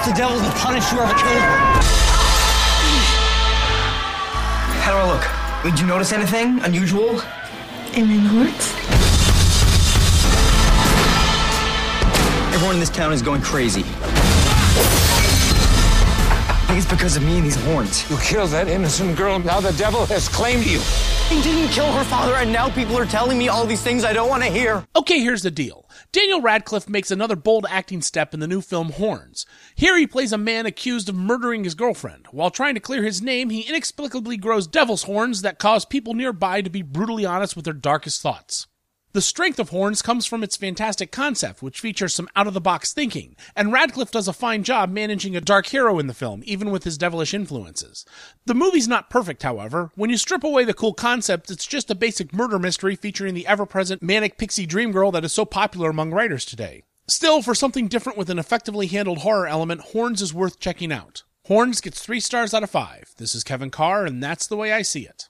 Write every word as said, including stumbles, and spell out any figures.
ask the devil to punish whoever killed her. How do I look? Did you notice anything unusual? In min horns? Everyone in this town is going crazy. I think it's because of me and these horns. You killed that innocent girl. Now the devil has claimed you. He didn't kill her father, and now people are telling me all these things I don't want to hear. Okay, here's the deal. Daniel Radcliffe makes another bold acting step in the new film Horns. Here he plays a man accused of murdering his girlfriend. While trying to clear his name, he inexplicably grows devil's horns that cause people nearby to be brutally honest with their darkest thoughts. The strength of Horns comes from its fantastic concept, which features some out-of-the-box thinking, and Radcliffe does a fine job managing a dark hero in the film, even with his devilish influences. The movie's not perfect, however. When you strip away the cool concept, it's just a basic murder mystery featuring the ever-present manic pixie dream girl that is so popular among writers today. Still, for something different with an effectively handled horror element, Horns is worth checking out. Horns gets three stars out of five. This is Kevin Carr, and that's the way I see it.